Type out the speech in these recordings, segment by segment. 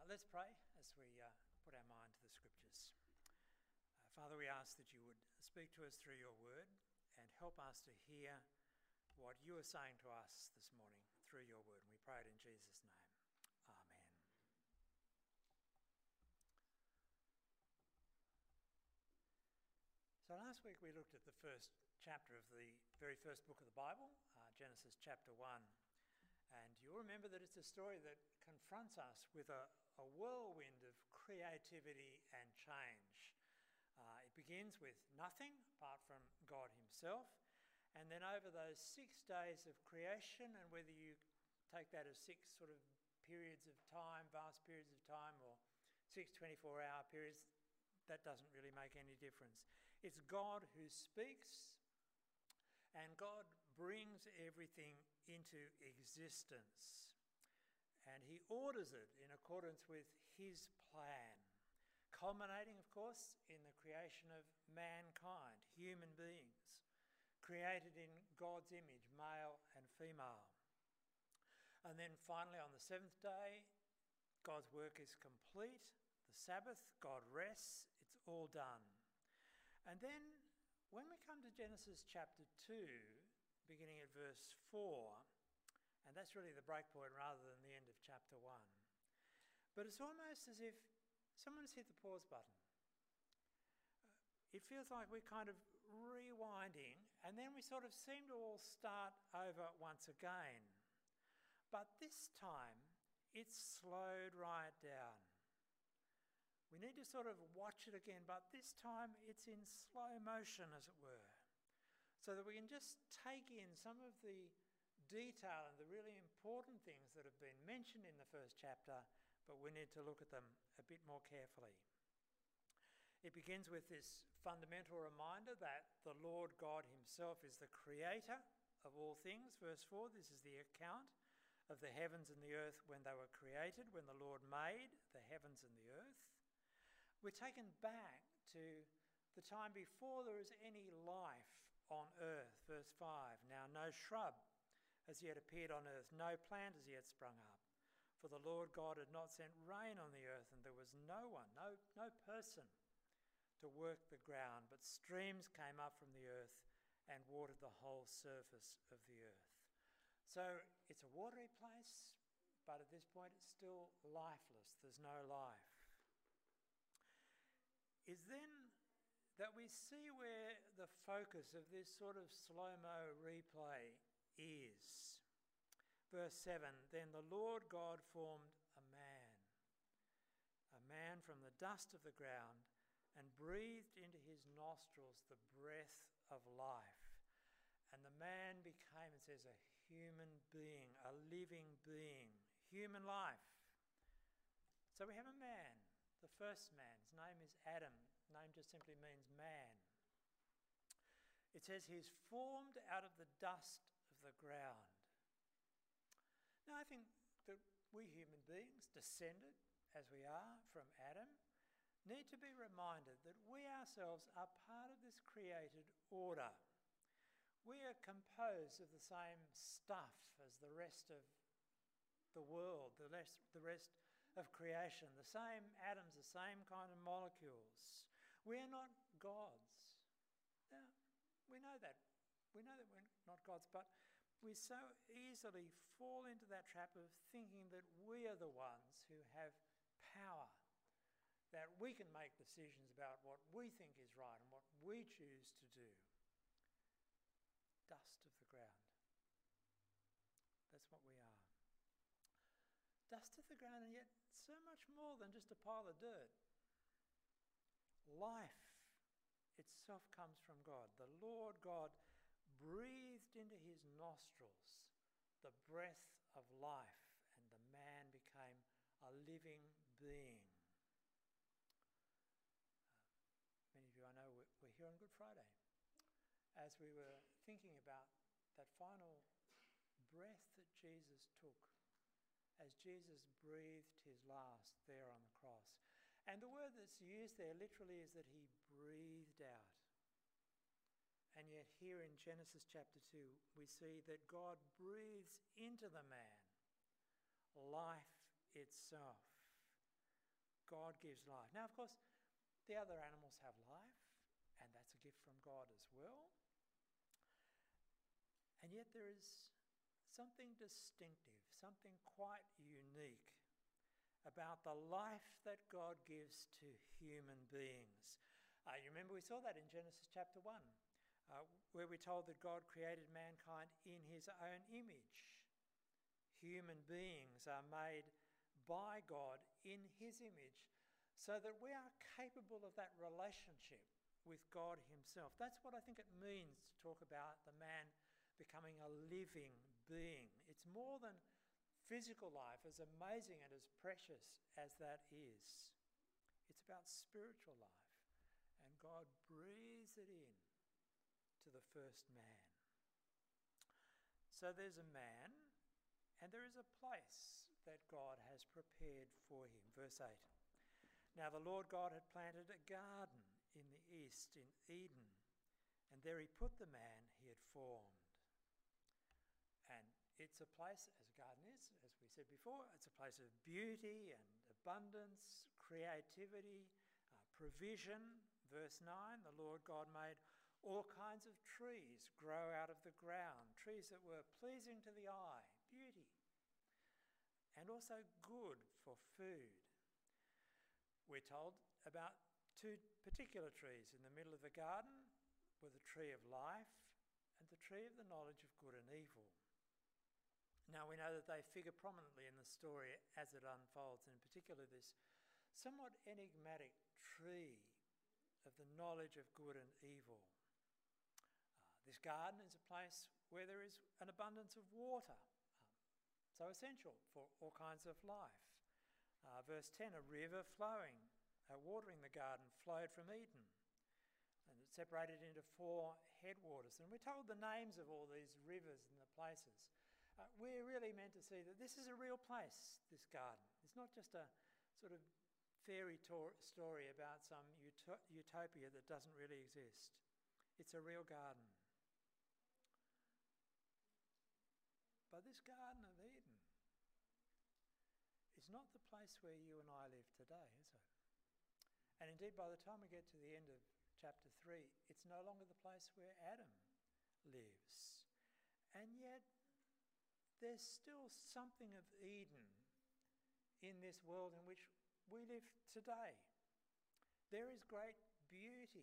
Let's pray as we put our mind to the scriptures. Father, we ask that you would speak to us through your word and help us to hear what you are saying to us this morning through your word. We pray it in Jesus' name. Amen. So last week we looked at the first chapter of the very first book of the Bible, Genesis chapter 1. And you'll remember that it's a story that confronts us with a whirlwind of creativity and change. It begins with nothing apart from God himself. And then over those 6 days of creation, and whether you take that as 6 sort of periods of time, vast periods of time, or 6 24-hour periods, that doesn't really make any difference. It's God who speaks, and God brings everything into existence. And he orders it in accordance with his plan, culminating, of course, in the creation of mankind, human beings, created in God's image, male and female. And then finally on the 7th day, God's work is complete. The Sabbath, God rests, it's all done. And then when we come to Genesis chapter 2, beginning at verse 4, and that's really the breakpoint rather than the end of chapter 1, but it's almost as if someone's hit the pause button. It feels like we're kind of rewinding, and then we sort of seem to all start over once again. But this time, it's slowed right down. We need to sort of watch it again, but this time it's in slow motion, as it were, so that we can just take in some of the detail and the really important things that have been mentioned in the first chapter, but we need to look at them a bit more carefully. It begins with this fundamental reminder that the Lord God himself is the creator of all things. Verse 4, this is the account of the heavens and the earth when they were created, when the Lord made the heavens and the earth. We're taken back to the time before there was any life on earth. Verse 5, now no shrub has yet appeared on earth, no plant has yet sprung up. For the Lord God had not sent rain on the earth, and there was no one, no person to work the ground, but streams came up from the earth and watered the whole surface of the earth. So it's a watery place, but at this point it's still lifeless. There's no life. Is then that we see where the focus of this sort of slow-mo replay is. Verse 7, then the Lord God formed a man from the dust of the ground, and breathed into his nostrils the breath of life. And the man became, it says, a human being, a living being, human life. So we have a man. The first man, his name is Adam. His name just simply means man. It says he's formed out of the dust of the ground. Now I think that we human beings, descended as we are from Adam, need to be reminded that we ourselves are part of this created order. We are composed of the same stuff as the rest of the world, the rest of creation, the same atoms, the same kind of molecules. We are not gods. Now, we know that. We know that we're not gods, but we so easily fall into that trap of thinking that we are the ones who have power, that we can make decisions about what we think is right and what we choose to do. Dust of the ground. That's what we are. Dust of the ground, and yet so much more than just a pile of dirt. Life itself comes from God. The Lord God breathed into his nostrils the breath of life, and the man became a living being. Many of you I know were here on Good Friday as we were thinking about that final breath that Jesus took as Jesus breathed his last there on the cross. And the word that's used there literally is that he breathed out. And yet here in Genesis chapter 2, we see that God breathes into the man life itself. God gives life. Now, of course, the other animals have life, and that's a gift from God as well. And yet there is something distinctive, something quite unique about the life that God gives to human beings. You remember we saw that in Genesis chapter 1, where we're told that God created mankind in his own image. Human beings are made by God in his image so that we are capable of that relationship with God himself. That's what I think it means to talk about the man becoming a living being. It's more than physical life, as amazing and as precious as that is. It's about spiritual life, and God breathes it in to the first man. So there's a man, and there is a place that God has prepared for him. Verse 8. Now the Lord God had planted a garden in the east, in Eden, and there he put the man he had formed. And it's a place, as a garden is, as we said before, it's a place of beauty and abundance, creativity, provision. Verse 9, the Lord God made all kinds of trees grow out of the ground, trees that were pleasing to the eye, beauty, and also good for food. We're told about two particular trees in the middle of the garden were the tree of life and the tree of the knowledge of good and evil. Now we know that they figure prominently in the story as it unfolds, and in particular this somewhat enigmatic tree of the knowledge of good and evil. This garden is a place where there is an abundance of water, so essential for all kinds of life. Verse 10, a river flowing, watering the garden, flowed from Eden, and it separated into 4 headwaters. And we're told the names of all these rivers and the places. We're really meant to see that this is a real place, this garden. It's not just a sort of fairy story about some utopia that doesn't really exist. It's a real garden. But this Garden of Eden is not the place where you and I live today, is it? And indeed, by the time we get to the end of chapter 3, it's no longer the place where Adam lives. And yet, there's still something of Eden in this world in which we live today. There is great beauty.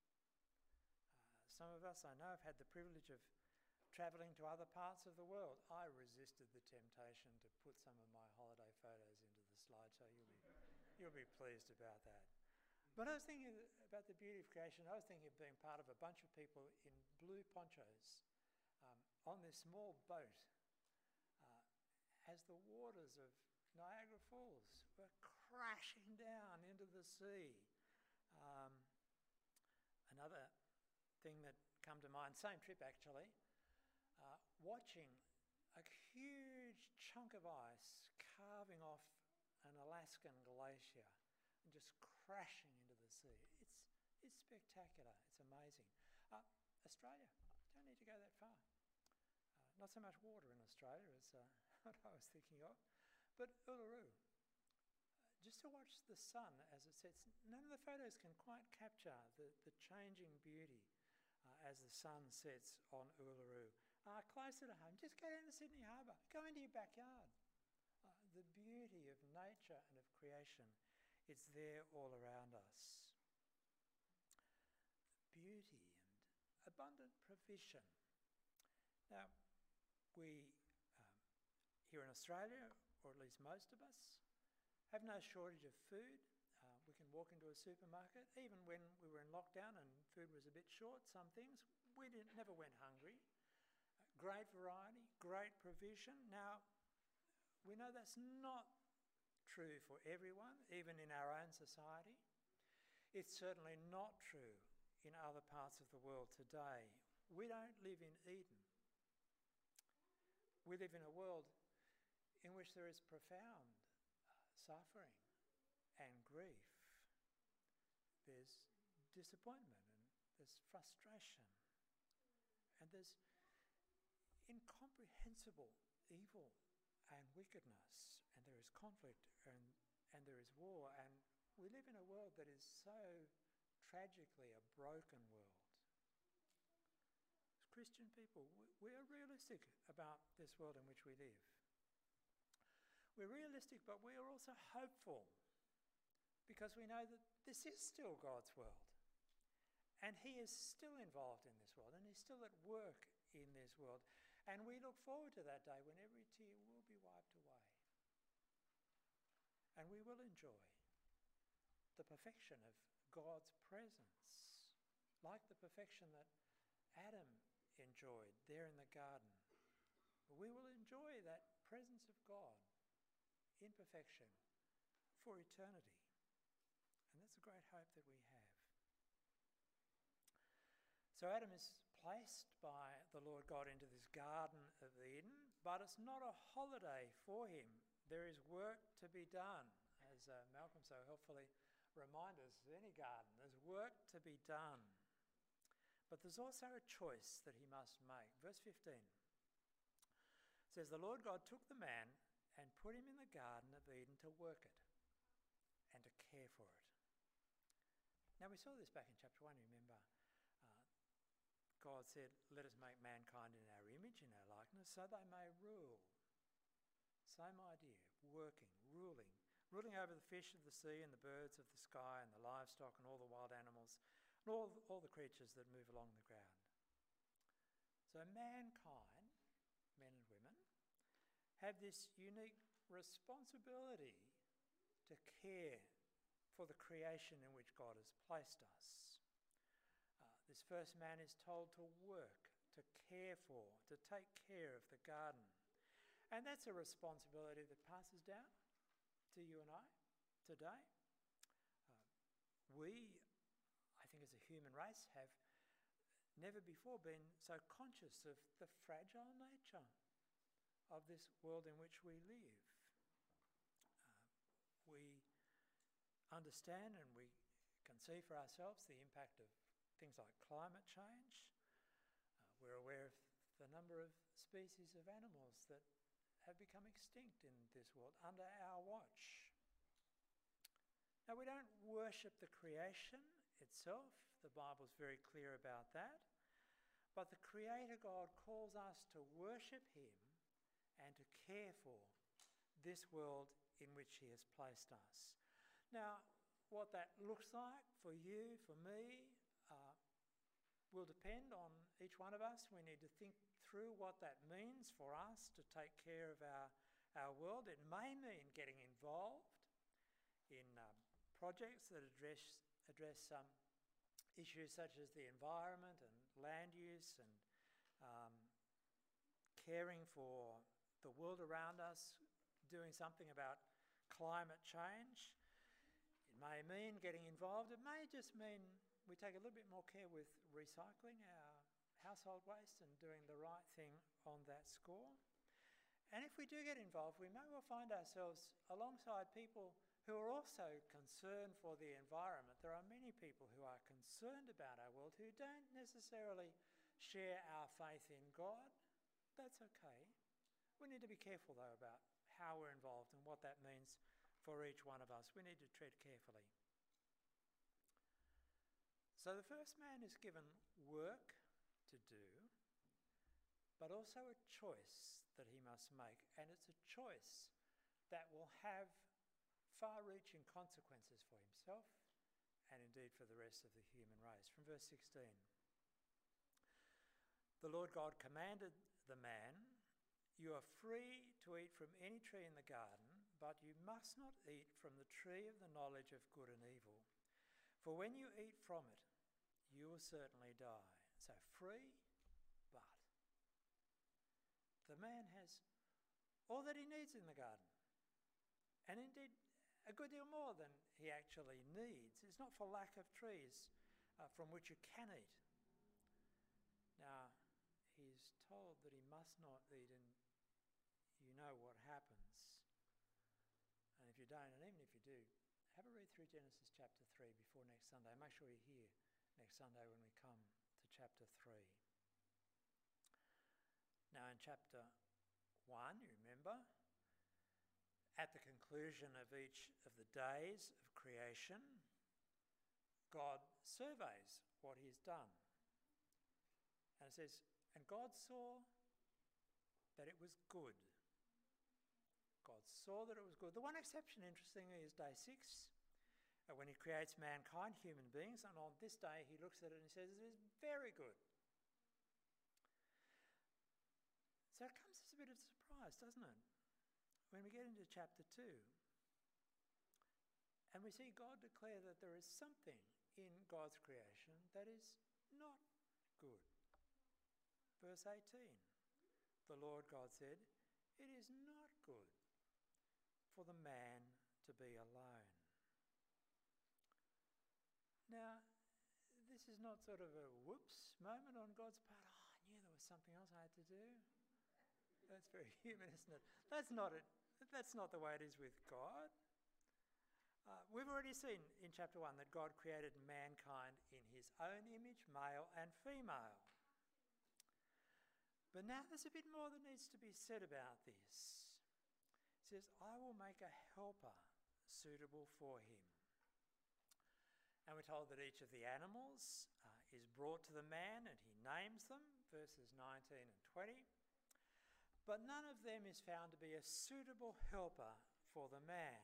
Some of us, I know, have had the privilege of travelling to other parts of the world. I resisted the temptation to put some of my holiday photos into the slideshow. You'll be pleased about that. But I was thinking about the beauty of creation. I was thinking of being part of a bunch of people in blue ponchos on this small boat as the waters of Niagara Falls were crashing down into the sea. Another thing that come to mind, same trip actually, watching a huge chunk of ice carving off an Alaskan glacier and just crashing into the sea. It's spectacular. It's amazing. Australia, don't need to go that far. Not so much water in Australia as what I was thinking of, but Uluru. Just to watch the sun as it sets. None of the photos can quite capture the changing beauty as the sun sets on Uluru. Closer to home, just go down to Sydney Harbour. Go into your backyard. The beauty of nature and of creation, it's there all around us. Beauty and abundant provision. Now, we here in Australia, or at least most of us, have no shortage of food. We can walk into a supermarket. Even when we were in lockdown and food was a bit short, some things, we never went hungry. Great variety, great provision. Now, we know that's not true for everyone, even in our own society. It's certainly not true in other parts of the world today. We don't live in Eden. We live in a world in which there is profound suffering and grief. There's disappointment and there's frustration and there's incomprehensible evil and wickedness, and there is conflict and there is war, and we live in a world that is so tragically a broken world. As Christian people, we are realistic about this world in which we live. We're realistic, but we are also hopeful, because we know that this is still God's world. And he is still involved in this world, and he's still at work in this world. And we look forward to that day when every tear will be wiped away. And we will enjoy the perfection of God's presence, like the perfection that Adam enjoyed there in the garden. We will enjoy that presence of God in perfection for eternity. And that's a great hope that we have. So Adam is placed by the Lord God into this Garden of Eden, but it's not a holiday for him. There is work to be done, as Malcolm so helpfully reminded us of any garden. There's work to be done. But there's also a choice that he must make. Verse 15 says, the Lord God took the man and put him in the Garden of Eden to work it and to care for it. Now we saw this back in chapter 1, remember. God said, let us make mankind in our image, in our likeness, so they may rule. Same idea, working, ruling over the fish of the sea and the birds of the sky and the livestock and all the wild animals and all the creatures that move along the ground. So mankind, men and women, have this unique responsibility to care for the creation in which God has placed us. This first man is told to work, to care for, to take care of the garden. And that's a responsibility that passes down to you and I today. We, I think as a human race, have never before been so conscious of the fragile nature of this world in which we live. We understand and we can see for ourselves the impact of things like climate change. We're aware of the number of species of animals that have become extinct in this world under our watch. Now, we don't worship the creation itself. The Bible's very clear about that. But the Creator God calls us to worship him and to care for this world in which he has placed us. Now, what that looks like for you, for me, will depend on each one of us. We need to think through what that means for us to take care of our world. It may mean getting involved in projects that address issues such as the environment and land use and caring for the world around us, doing something about climate change. It may mean getting involved. It may just mean we take a little bit more care with recycling our household waste and doing the right thing on that score. And if we do get involved, we may well find ourselves alongside people who are also concerned for the environment. There are many people who are concerned about our world who don't necessarily share our faith in God. That's okay. We need to be careful, though, about how we're involved and what that means for each one of us. We need to tread carefully. So the first man is given work to do, but also a choice that he must make. And it's a choice that will have far-reaching consequences for himself and indeed for the rest of the human race. From verse 16, the Lord God commanded the man, you are free to eat from any tree in the garden, but you must not eat from the tree of the knowledge of good and evil. For when you eat from it, you will certainly die. So free, but the man has all that he needs in the garden. And indeed, a good deal more than he actually needs. It's not for lack of trees from which you can eat. Now, he's told that he must not eat, and you know what happens. And if you don't, and even if you do, have a read through Genesis chapter 3 before next Sunday. Make sure you're here next Sunday when we come to chapter 3. Now in chapter 1, you remember, At the conclusion of each of the days of creation, God surveys what he's done. And it says, and God saw that it was good. God saw that it was good. The one exception, interestingly, is day 6, when he creates mankind, human beings, and on this day he looks at it and he says, it is very good. So it comes as a bit of a surprise, doesn't it? When we get into chapter 2, and we see God declare that there is something in God's creation that is not good. Verse 18, the Lord God said, it is not good for the man to be alone. Now, this is not sort of a whoops moment on God's part. Oh, I knew there was something else I had to do. That's very human, isn't it? That's not it. That's not the way it is with God. We've already seen in chapter 1 that God created mankind in his own image, male and female. But now there's a bit more that needs to be said about this. It says, I will make a helper suitable for him. And we're told that each of the animals is brought to the man and he names them, verses 19 and 20. But none of them is found to be a suitable helper for the man.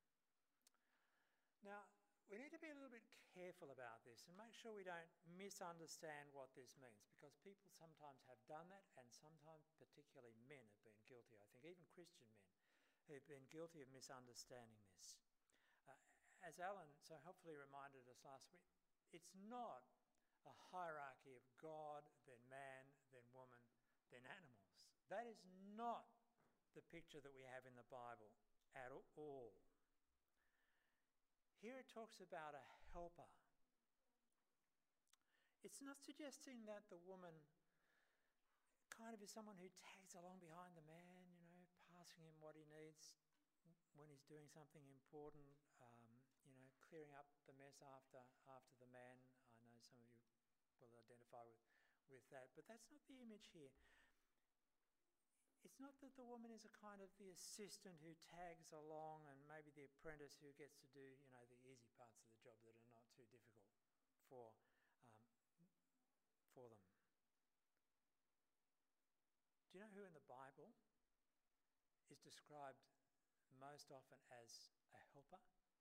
Now, we need to be a little bit careful about this and make sure we don't misunderstand what this means, because people sometimes have done that, and sometimes particularly men have been guilty, I think, even Christian men who've been guilty of misunderstanding this. As Alan so helpfully reminded us last week, it's not a hierarchy of God, then man, then woman, then animals. That is not the picture that we have in the Bible at all. Here it talks about a helper. It's not suggesting that the woman kind of is someone who tags along behind the man, passing him what he needs when he's doing something important, clearing up the mess after the man. I know some of you will identify with that, but that's not the image here. It's not that the woman is a kind of the assistant who tags along, and maybe the apprentice who gets to do, the easy parts of the job that are not too difficult for them. Do you know who in the Bible is described most often as a helper?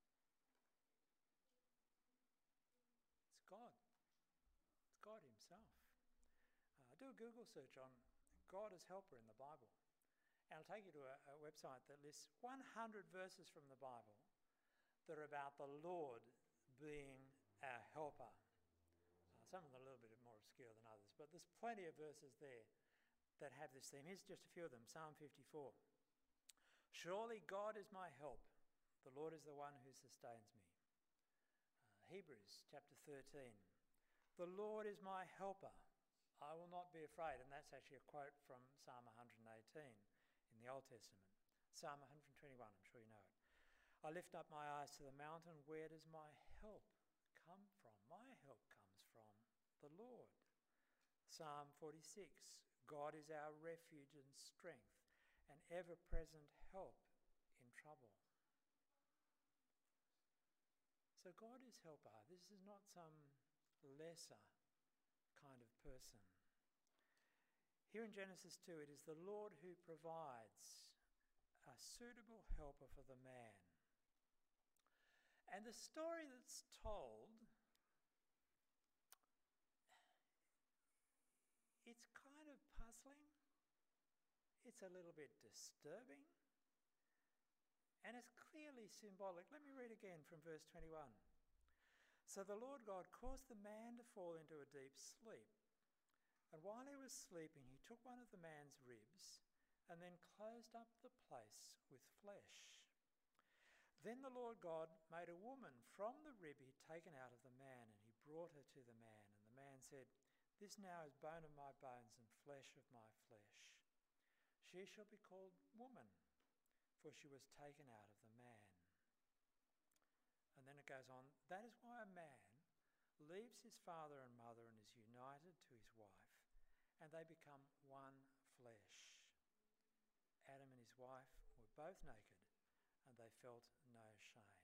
It's God. It's God himself. Do a Google search on God as helper in the Bible, and it'll take you to a website that lists 100 verses from the Bible that are about the Lord being our helper. Some of them are a little bit more obscure than others, but there's plenty of verses there that have this theme. Here's just a few of them. Psalm 54. Surely God is my help. The Lord is the one who sustains me. Hebrews chapter 13. The Lord is my helper. I will not be afraid. And that's actually a quote from Psalm 118 in the Old Testament. Psalm 121, I'm sure you know it. I lift up my eyes to the mountain. Where does my help come from? My help comes from the Lord. Psalm 46. God is our refuge and strength, an ever-present help in trouble. So God is helper. This is not some lesser kind of person. Here in Genesis 2, it is the Lord who provides a suitable helper for the man. And the story that's told, it's kind of puzzling. It's a little bit disturbing. And it's clearly symbolic. Let me read again from verse 21. So the Lord God caused the man to fall into a deep sleep. And while he was sleeping, he took one of the man's ribs and then closed up the place with flesh. Then the Lord God made a woman from the rib he'd taken out of the man, and he brought her to the man. And the man said, This now is bone of my bones and flesh of my flesh. She shall be called woman, for she was taken out of the man. And then it goes on, that is why a man leaves his father and mother and is united to his wife, and they become one flesh. Adam and his wife were both naked and they felt no shame.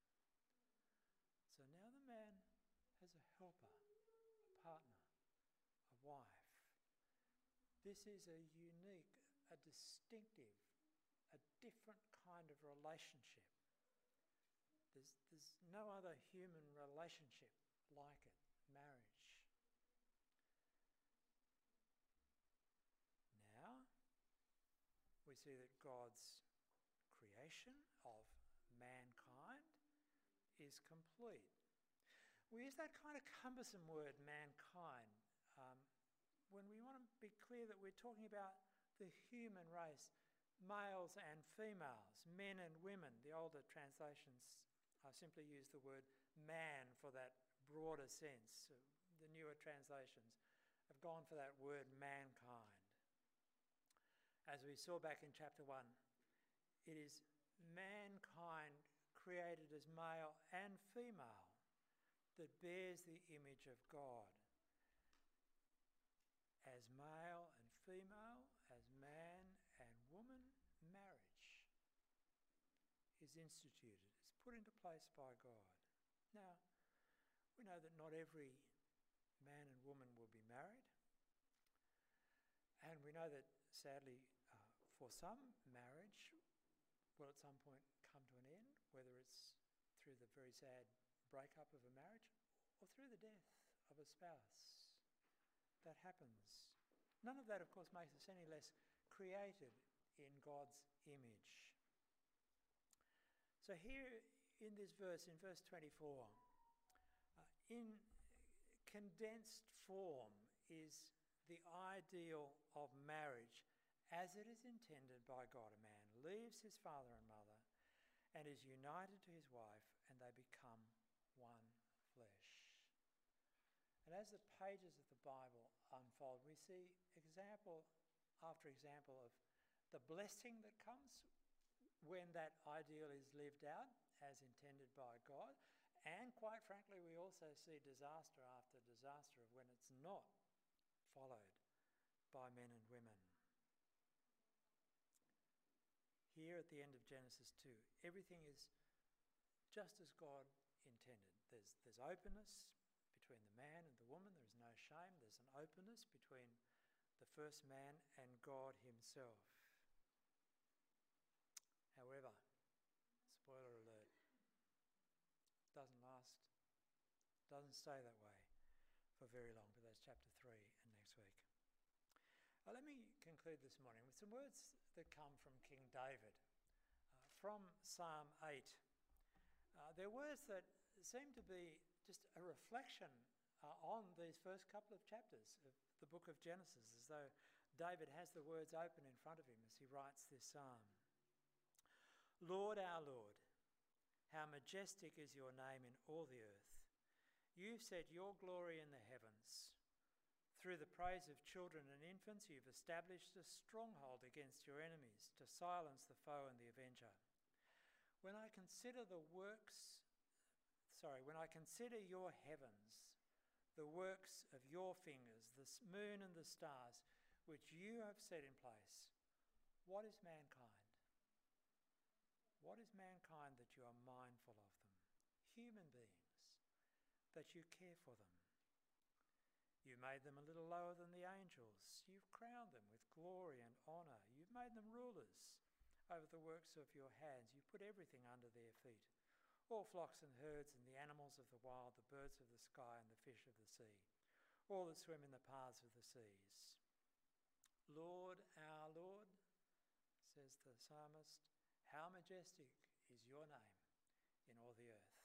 So now the man has a helper, a partner, a wife. This is a unique, a distinctive, a different kind of relationship. There's no other human relationship like it, marriage. Now, we see that God's creation of mankind is complete. We use that kind of cumbersome word, mankind, when we want to be clear that we're talking about the human race, males and females, men and women. The older translations simply use the word man for that broader sense. The newer translations have gone for that word mankind. As we saw back in chapter 1, it is mankind created as male and female that bears the image of God. As male and female, as man and woman, marriage is instituted, is put into place by God. Now, we know that not every man and woman will be married, and we know that, sadly, for some, marriage will at some point come to an end, whether it's through the very sad breakup of a marriage or through the death of a spouse. That happens. None of that, of course, makes us any less created in God's image. So here in this verse, in verse 24, in condensed form is the ideal of marriage as it is intended by God. A man leaves his father and mother and is united to his wife, and they become one flesh. And as the pages of the Bible unfold, we see example after example of the blessing that comes when that ideal is lived out as intended by God. And quite frankly, we also see disaster after disaster of when it's not followed by men and women. Here at the end of Genesis 2, everything is just as God intended. There's openness between the man and the woman. There's no shame. There's an openness between the first man and God himself. However, spoiler alert, doesn't last, doesn't stay that way for very long, but that's chapter 3 and next week. Let me conclude this morning with some words that come from King David from Psalm 8. They're words that seem to be just a reflection on these first couple of chapters of the book of Genesis, as though David has the words open in front of him as he writes this psalm. Lord, our Lord, how majestic is your name in all the earth. You've set your glory in the heavens. Through the praise of children and infants, you've established a stronghold against your enemies to silence the foe and the avenger. When I consider your heavens, the works of your fingers, the moon and the stars, which you have set in place, what is mankind? What is mankind that you are mindful of them? Human beings, that you care for them. You made them a little lower than the angels. You've crowned them with glory and honour. You've made them rulers over the works of your hands. You've put everything under their feet. All flocks and herds and the animals of the wild, the birds of the sky and the fish of the sea, all that swim in the paths of the seas. Lord, our Lord, says the psalmist, how majestic is your name in all the earth.